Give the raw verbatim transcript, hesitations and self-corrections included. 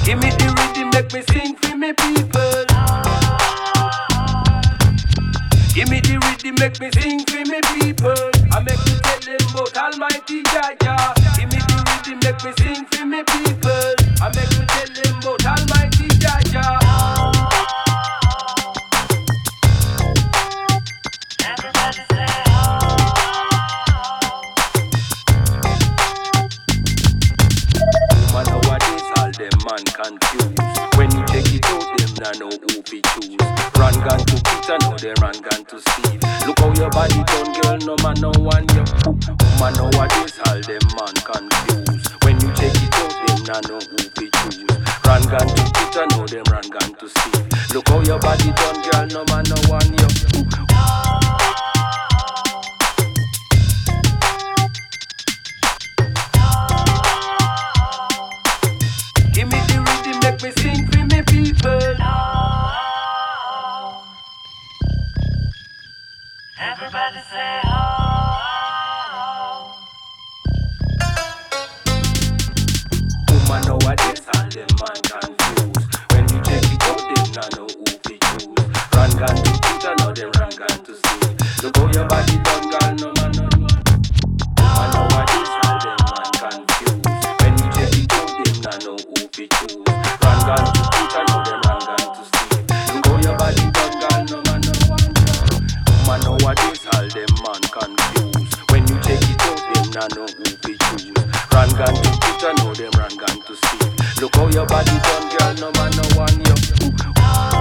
Give me the rhythm, make me sing for me people. Give me the rhythm, make me sing for me people. I make me tell them about Almighty Jaja. Give me the rhythm, make me sing for me people. I make me tell them about Almighty Jaja. Everybody say man nowadays all them man confused. When you take it out, them nah know who fi choose. Run gun to Peter, now they run gun to Steve. Look how your body done, girl, no man no one you. Man nowadays all them man confused. When you take it out, them nah know who fi choose. Run gun to Peter, now them run gun to Steve. Look how your body done, girl, no man no one you. Give me the rhythm, make me sing for me people. Everybody say oh. Woman nowadays all them man confused. When you check it out, them nah know who fi choose. Run gun to Peter, now them run gun to Steve. Look how your body done, girl, no man no need. Woman nowadays all them man confused. When you check it out, them nah know who fi choose. Run gun to Peter, now them run gun to Steve. Look how your body done, girl, no man no want you. Woman nowadays all them man confused. When you check it out, them nah know who fi choose. Run gun to Peter, now them run gun to Steve. Look how your body done, girl, no man no want you.